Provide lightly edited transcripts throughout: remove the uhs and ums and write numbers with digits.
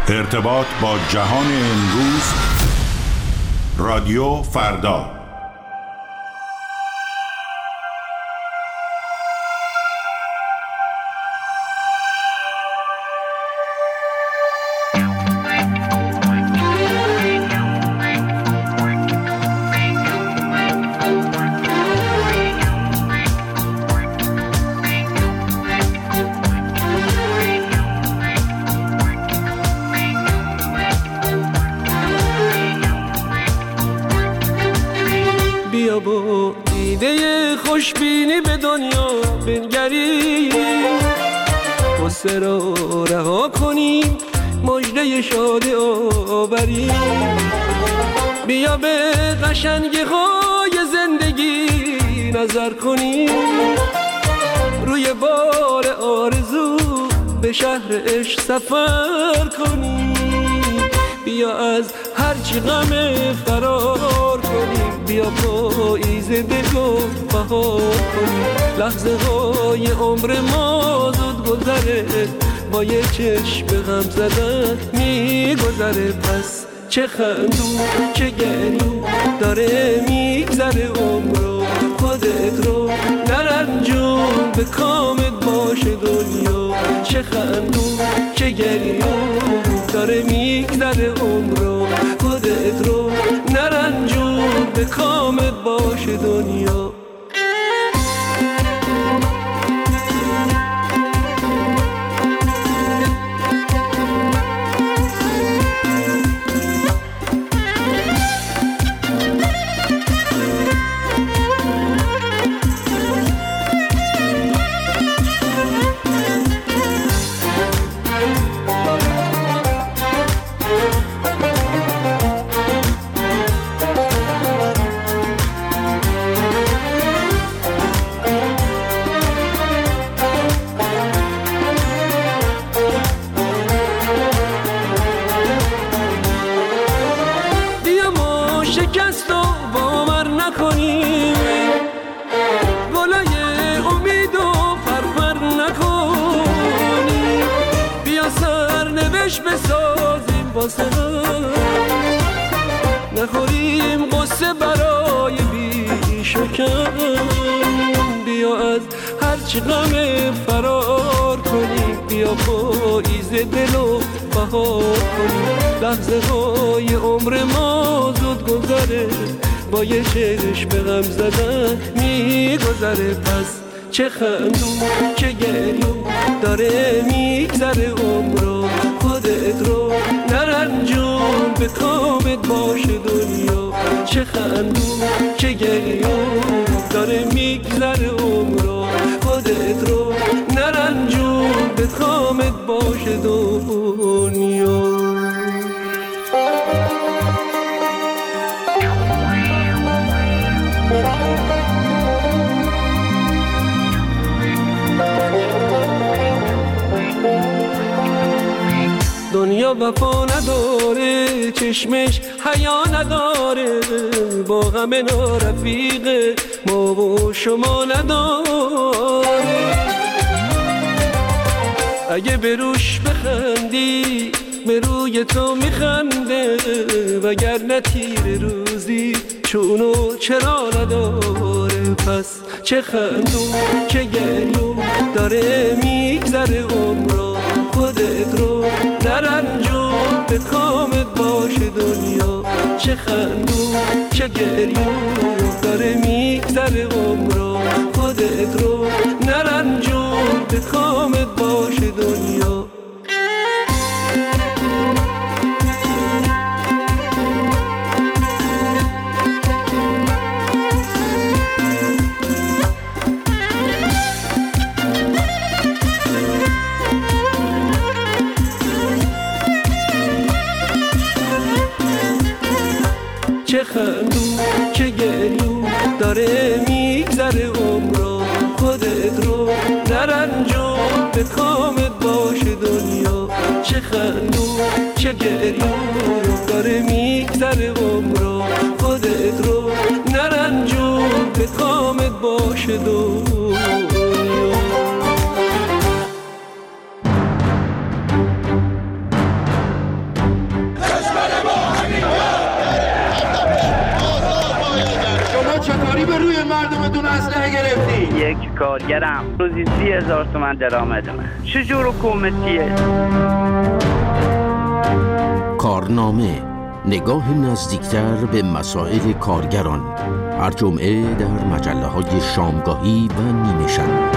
ارتباط با جهان امروز، رادیو فردا. بیا با ایده خوشبینی به دنیا بنگریم، غصه را رها کنیم، مژده شادی آوریم. بیا به قشنگی های زندگی نظر کنیم، روی بار آرزو به شهر عشق سفر کنیم. بیا از هرچی غم فرار کنیم، بیا پاییز دلو بهار کنیم. لحظه های عمر ما زود گذره، با یه چشم غم زدن میگذره. پس چه خندون چه گریون داره میگذره عمرو، خودت رو نرنجون به کامت باشه دنیا. چه خندون چه گریون داره میگذره عمرو، خودت رو نرنجون به کامت باشه دنیا. شکست و باور نکنیم، گلای امید و فرفر نکنیم. بیا سرنوشت بسازیم واسه هم، نخوریم قصه برای بیش و کم. بیا از هرچی غم فرار کنیم، بیا پاییز دلو بهار کنیم. لحظه های عمر ما زود گذره، با یه چشم غم زدن میگذره. پس چه خندون چه گریون داره میگذره عمرو، خودت رو نرنجون به کامت باشه دنیا. چه خندون چه گریون داره میگذره عمرو، خودت رو نرنجون به کامت باشه دنیا. دنیا وفا نداره، چشمش حیا نداره، با غم نارفیق ما و شما نداره. اگه به روش بخندی به روی تو میخنده، وگرنه تیر روزی چونو چرا نداره. پس چه خندون چه گریون داره میگذره عمرو، خودت رو نرنجون به کامت باشه دنیا. چه خندون چه گریون داره میگذره عمرو، خودت رو نرنجون به کامت باشه دنیا. چه خندون چه گریون داره میگذره عمرو، خودت رو نرنجون به کامت باشه دنیا. چه خندون چه گریون داره میگذره عمرو، خودت رو نرنجون به کامت باشه دنیا. به روی مردمتون اسلحه گرفتی؟ یک کارگرم روزی 30,000 تومان درآمدمه. چجور حکومتیه؟ کارنامه، نگاه نزدیکتر به مسائل کارگران، هر جمعه در مجله‌های شامگاهی و نیمه شب.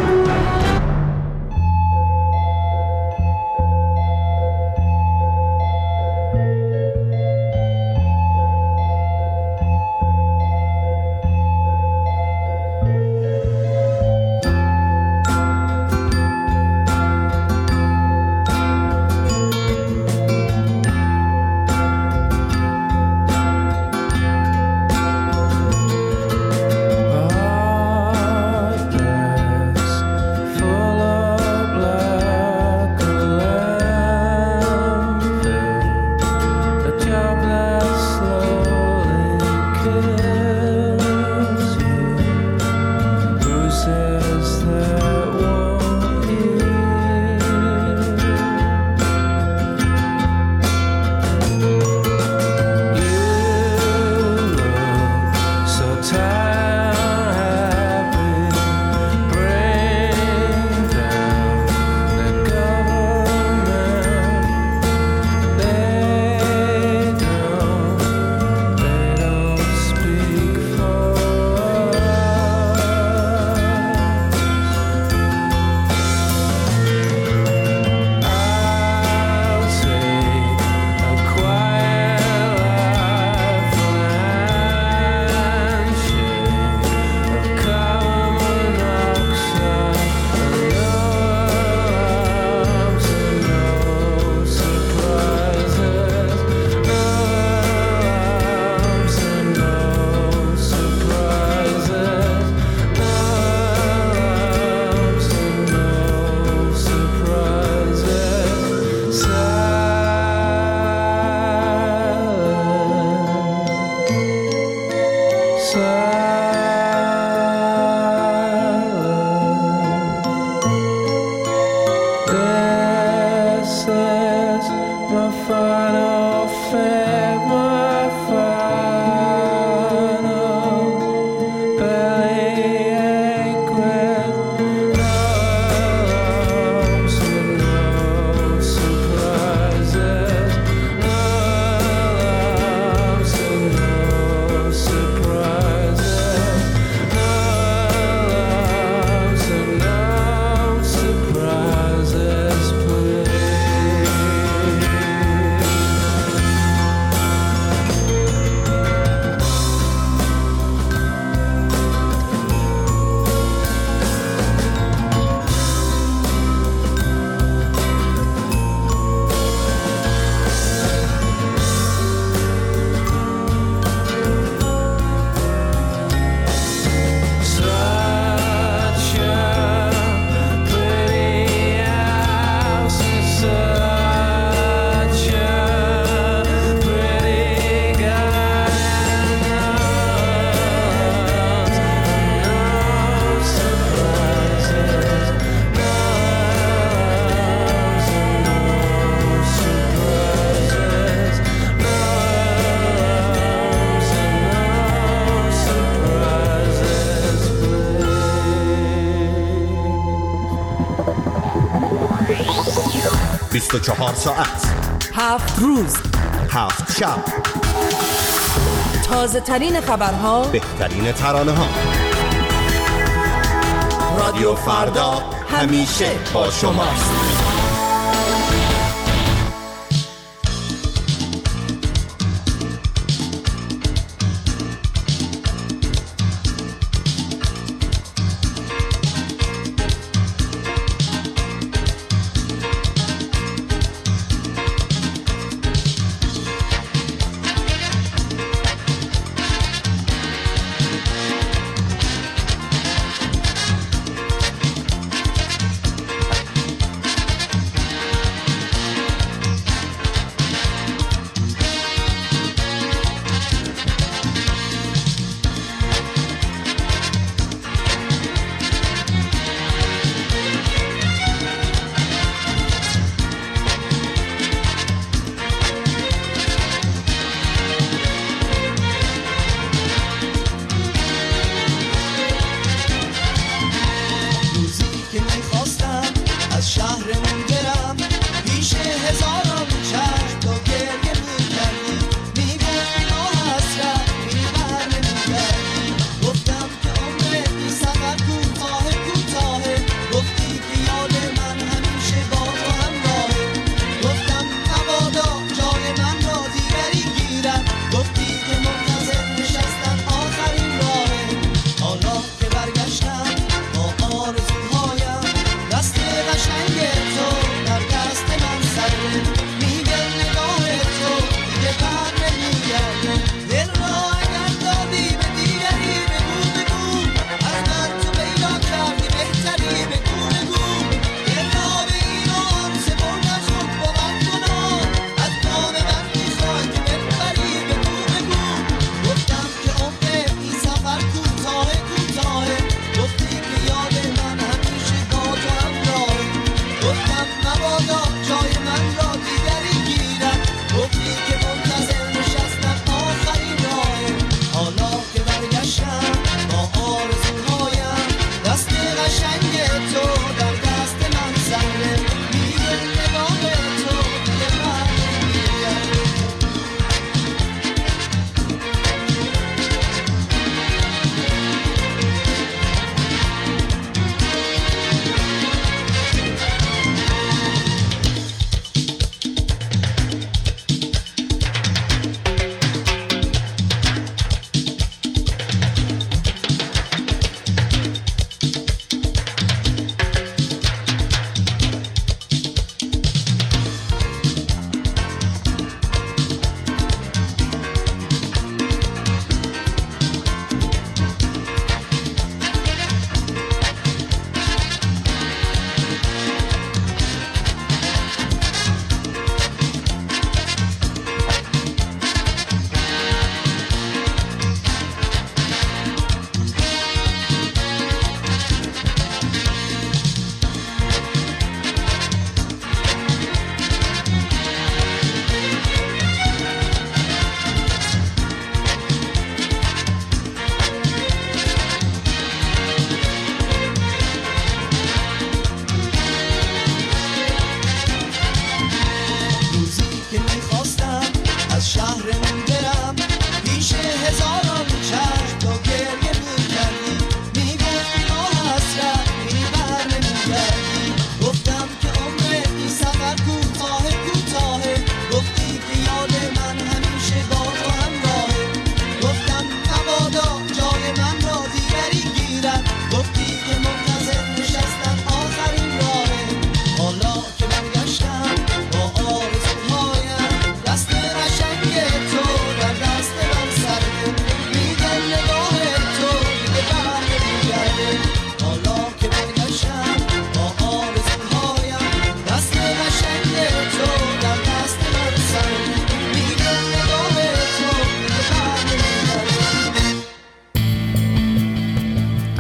بیست و 24 ساعت 7 روز 7 شب، تازه ترین خبرها، بهترین ترانه ها. رادیو فردا همیشه با شماست.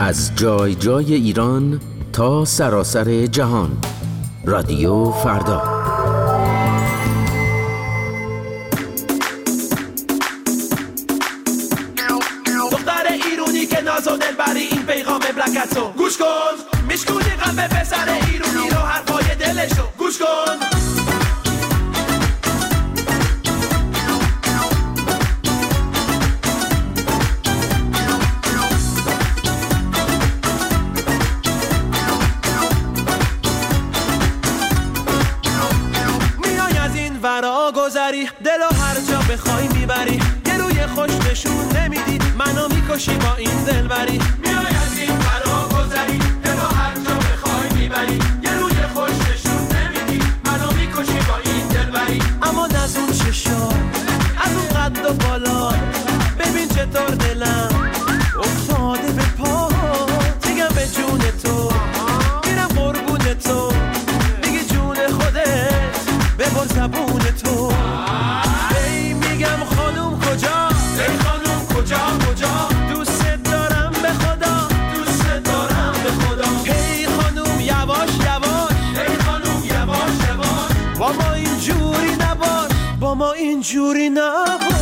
از جای جای ایران تا سراسر جهان. رادیو فردا. دختر ایرونی که ناز و دلبری، این پیغام بلکتو گوش کن. میشکونی قلب پسر ایرونی رو، حرفای دلشو گوش کن. گذری دلو هر جا بخوای میبری، یه روی خوش نشون نمیدی، منو میکشی با این دلبری. میای از این فرا گذری دلو هر جا بخوای میبری، یه روی خوش نشون نمیدی، منو میکشی با این دلبری. اما از اون چشا، از اون قد و بالا، ببین چطور دلم افتاده به پا. میگم به جون تو، میرم قربون تو، میگی جون خودت ببر زبون تو. ای میگم خانوم کجا، ای خانوم کجا کجا، دوست دارم به خدا، دوست دارم به خدا. ای خانوم یواش یواش، ای خانوم یواش یواش، با ما اینجوری نباش، با ما اینجوری نباش.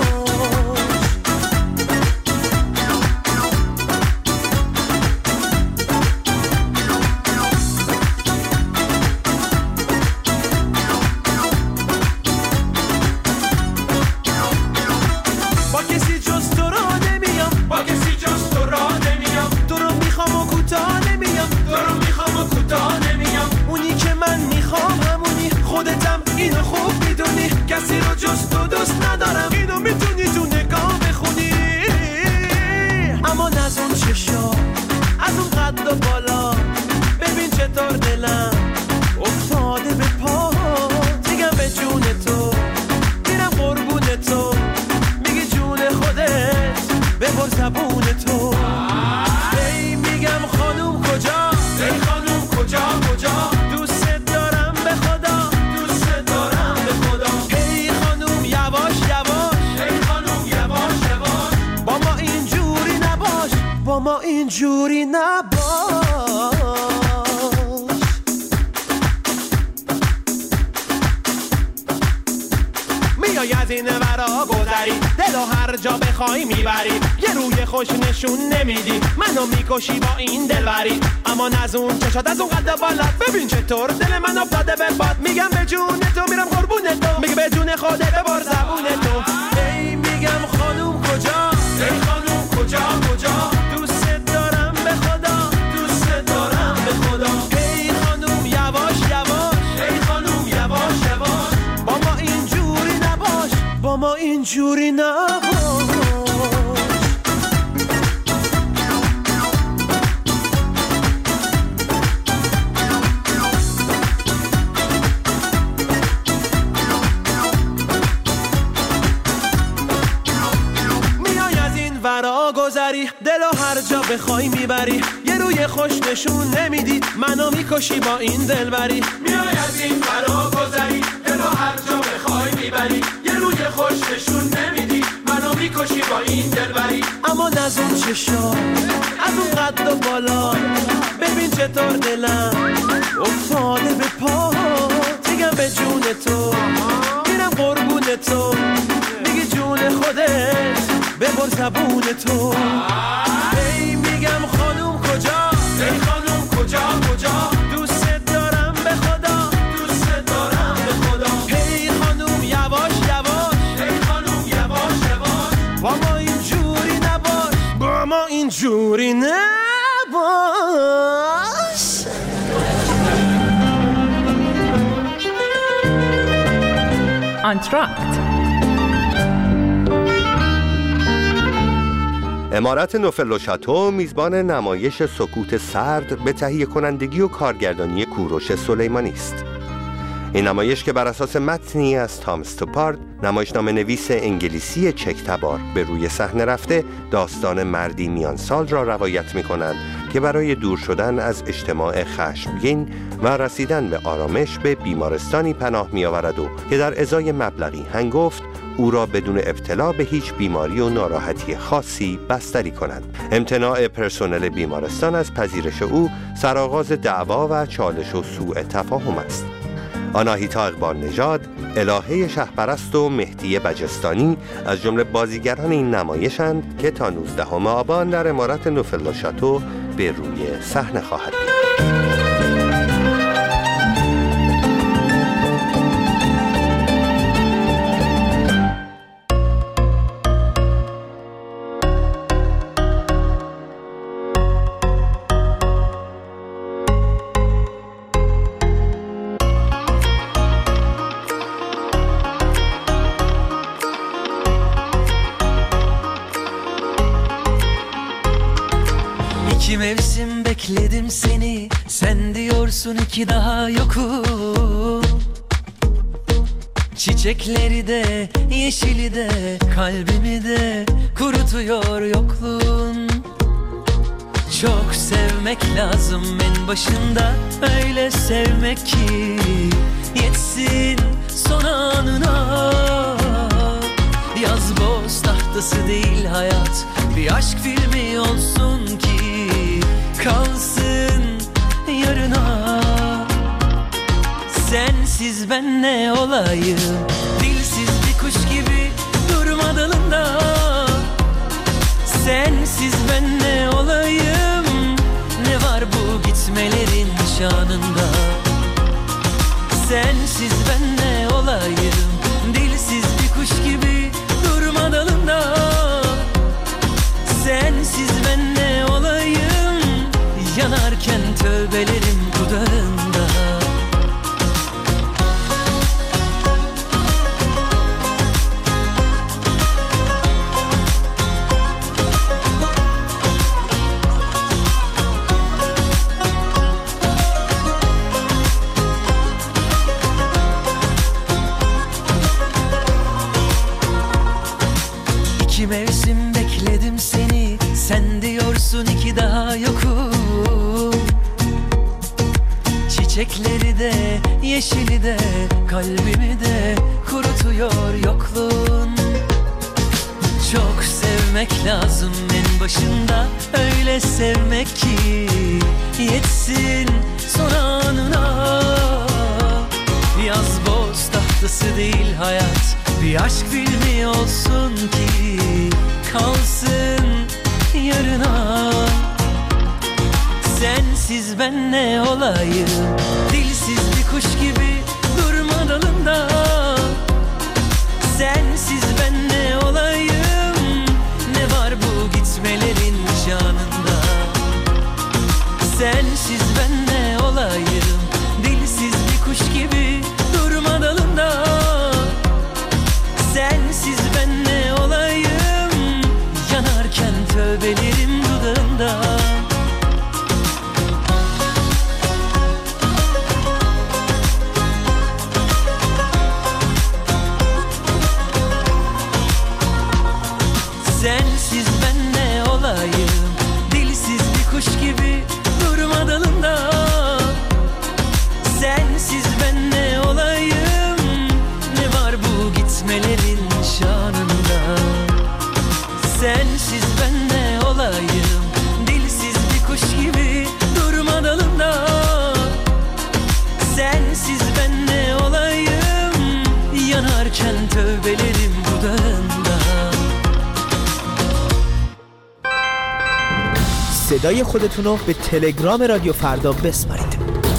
اینو خوب میدونی، کسی رو جز تو دوست ندارم، اینو میتونی تو نگاه بخونی. اما از اون چشا، از اون قد و بالا، ببین چطور دلم افتاده به پا. میگم به جون تو، میرم قربون تو، میگی جون خودت ببر زبون تو. ای میگم خانوم کجا، ای خانوم کجا کجا، دوست دارم به خدا، دوست دارم به خدا. ای خانوم یواش یواش، ای خانوم یواش یواش، با ما اینجوری نباش، با ما اینجوری نباش. میای از این ورا گذری دلو هر جا بخوای میبری، یه روی خوش نشون نمیدی، منو میکشی با این دلبری. اما از اون چشات، از اون قد بالا، ببین چطور دل من افتاده به باد. میگم به جون تو، میرم قربون تو، میگه به جون خودت ببر زبون تو. ای میگم خانوم کجا، ای خانوم کجا کجا، دوست دارم به خدا، دوست دارم به خدا. ای خانوم یواش یواش، ای خانوم یواش یواش، با ما اینجوری نباش، با ما اینجوری نباش. گذری دلو هر جا بخوای میبری، یه روی خوش نشون نمیدی، منو میکشی با این دلبری. میای از این فرا گذری دلو هر جا بخوای میبری، یه روی خوش نشون نمیدی، منو میکشی با این دلبری. اما از اون چشا، از اون قد و بالا، ببین چطور دلم افتاده به پا. میگم به جون تو، میرم قربون تو، میگی جون خودت ببر زبون تو. ای میگم خانوم کجا، ای خانوم کجا کجا، دوست دارم به خدا، دوست دارم به خدا. ای خانوم یواش یواش، ای خانوم یواش یواش، با ما اینجوری نباش، با ما اینجوری نباش. آنتراکت. امارت نوفل و شاتو میزبان نمایش سکوت سرد به تهیه کنندگی و کارگردانی کوروش سلیمانی است. این نمایش که بر اساس متنی از تام استوپارد، نمایشنامه نویس انگلیسی چک تبار، به روی صحنه رفته داستان مردی میان سال را روایت می کنند که برای دور شدن از اجتماع خشمگین و رسیدن به آرامش به بیمارستانی پناه می آورد و که در ازای مبلغی هنگفت او را بدون ابتلا به هیچ بیماری و ناراحتی خاصی بستری کنند. امتناع پرسنل بیمارستان از پذیرش او سرآغاز دعوا و چالش و سوء تفاهم است. آناهیتا اقبال نژاد، الهه شهپرست و مهدی بجستانی از جمله بازیگران این نمایشند که تا 19 آبان در عمارت نوفل شاتو به روی صحنه خواهد بود. İki mevsim bekledim seni, sen diyorsun ki daha yokum. Çiçekleri de, yeşili de, kalbimi de kurutuyor yokluğun. Çok sevmek lazım en başında, öyle sevmek ki yetsin son anına. Yaz boz tahtası değil hayat, bir aşk filmi olsun ki kalsın yarına. Sensiz ben ne olayım, dilsiz bir kuş gibi durma dalında. Sensiz ben ne olayım, ne var bu gitmelerin şanında. Sensiz ben ne olayım, dilsiz bir kuş gibi durma dalında. Sensiz ben ne olayım, yanarken tövbelerim dudağında. İki mevsim bekledim seni, sen diyorsun ki daha yokum. Çiçekleri de, yeşili de, kalbimi de kurutuyor yokluğun. Çok sevmek lazım en başında, öyle sevmek ki yetsin son anına. Yaz boz tahtası değil hayat, bir aşk filmi olsun ki kalsın yarına. Sensiz ben ne olayım, dilsiz bir kuş gibi durma dalında. Sensiz ben ne olayım, ne var bu gitmelerin şanında. Sensiz ben ne olayım, dilsiz bir kuş gibi durma dalında. Sensiz ben ne olayım, yanarken tövbelerim dudağında. Sensiz ben ne olayım, dilsiz bir kuş gibi durma dalında. Sensiz ben ne olayım, ne var bu gitmelerin şanında. Sensiz ben ne olayım, dilsiz bir kuş gibi durma dalında. Sensiz ben ne olayım, yanarken tövbelerim dudağında. صدای خودتون رو به تلگرام رادیو فردا بسپارید.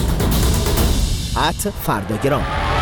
@فرداگرام.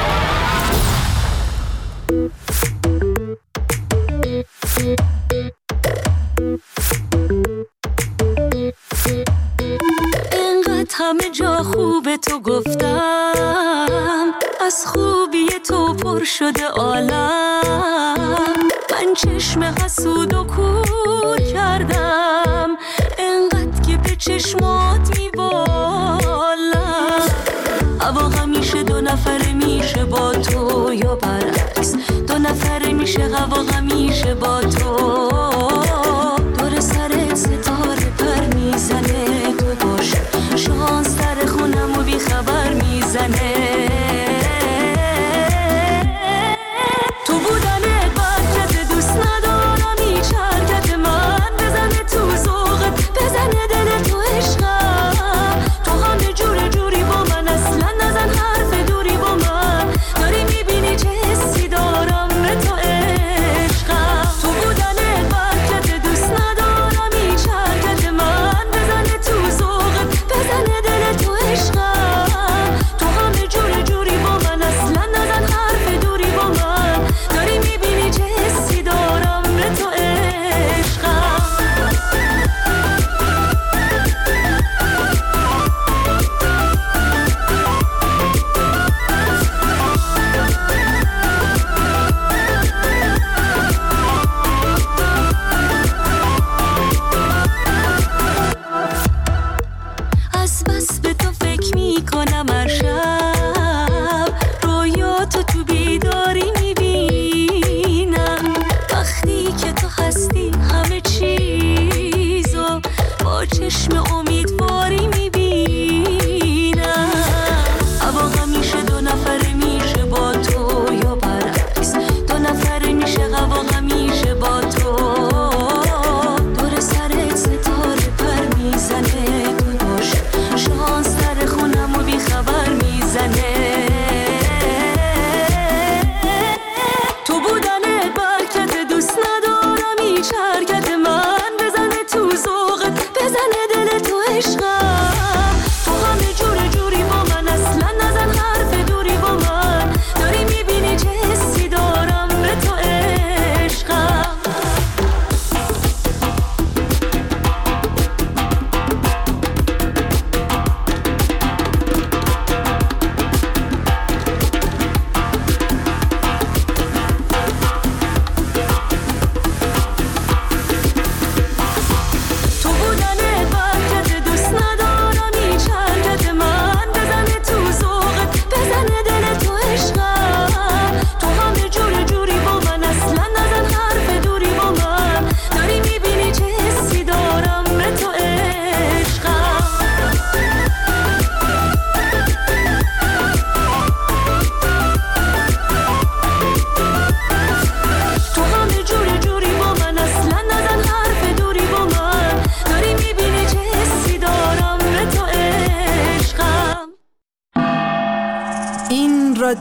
اینقدر همه جا خوبه تو گفتم، از خوبی تو پر شده عالم. من چشم حسود و کور کردم، اینقدر که به چشمات میبالم. هوا همیشه دو نفره میشه با تو یا برعکس، دو نفره میشه هوا همیشه با تو. دور سر ستاره پر میزنه، تو باشه شانس در خونم و بی خبر میزنه. تو بودنت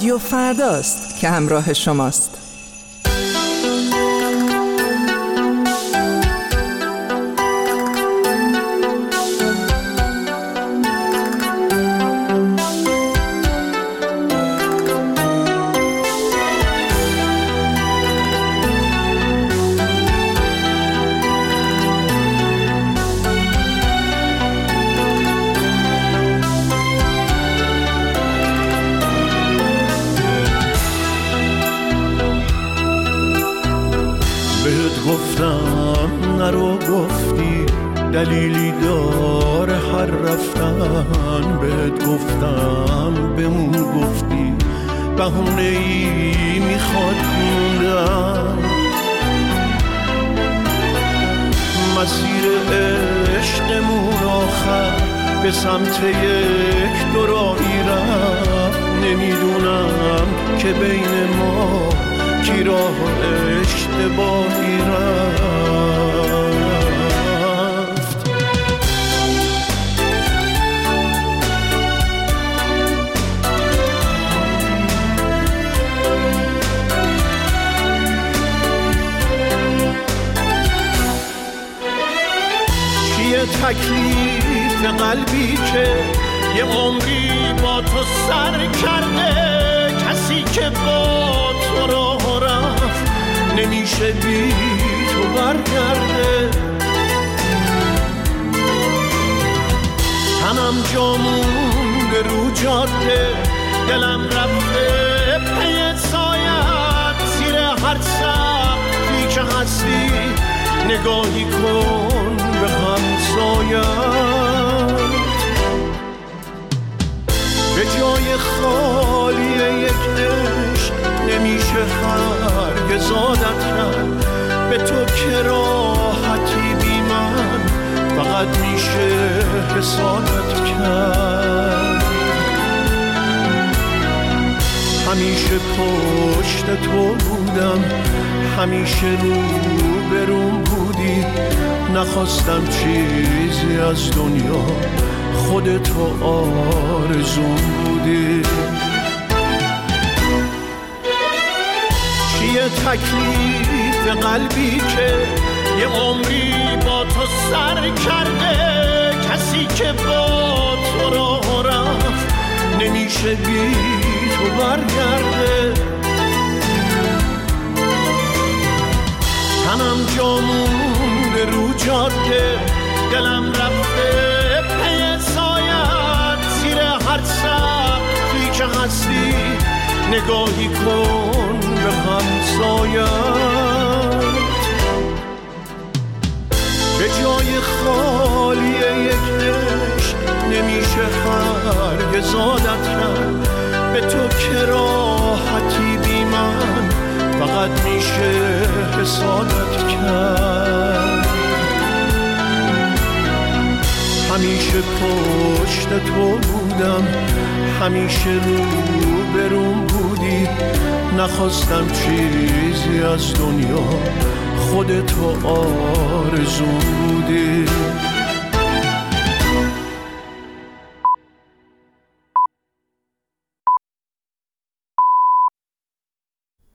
رادیو فرداست که همراه شماست. گفتم نرو گفتی دلیلی داره هر رفتن، بهت گفتم بمون گفتی بهونه‌ای میخواد موندن. مسیر عشقمون آخر به سمت یک دوراهی رفت، نمیدونم که بین ما کی راه اشتباهی رفت. چیه تکلیف قلبی که یه عمری با تو سر کرده، کسی که با تو راه رفت نمیشه بی تو برگرده. تنم جامونده رو جاده، دلم رفته پی سایت، زیر هر سقفی که هستی نگاهی کن به همسایت. به جای خالی یک عشق نمیشه هرگز عادت کرد، به تو که راحتی بی من فقط میشه حسادت کرد. همیشه پشت تو بودم، همیشه رو بروم بودی، نخواستم چیزی از دنیا، خودتو آرزوم بودی. چیه تکلیف قلبی که یه عمری با تو سر کرده، کسی که با تو راه رفت نمیشه بی تو برگرده. تنم جامونده رو جاده، دلم رفته پی سایت، زیر هر سقفی که هستی نگاهی کن به همسایت. به جای خالی یک عشق نمیشه هرگز عادت کرد، به تو که راحتی بی من فقط میشه حسادت کرد. همیشه پشت تو بودم، همیشه رو بروم بودی، نخواستم چیزی از دنیا، خودتو آرزوم بودی.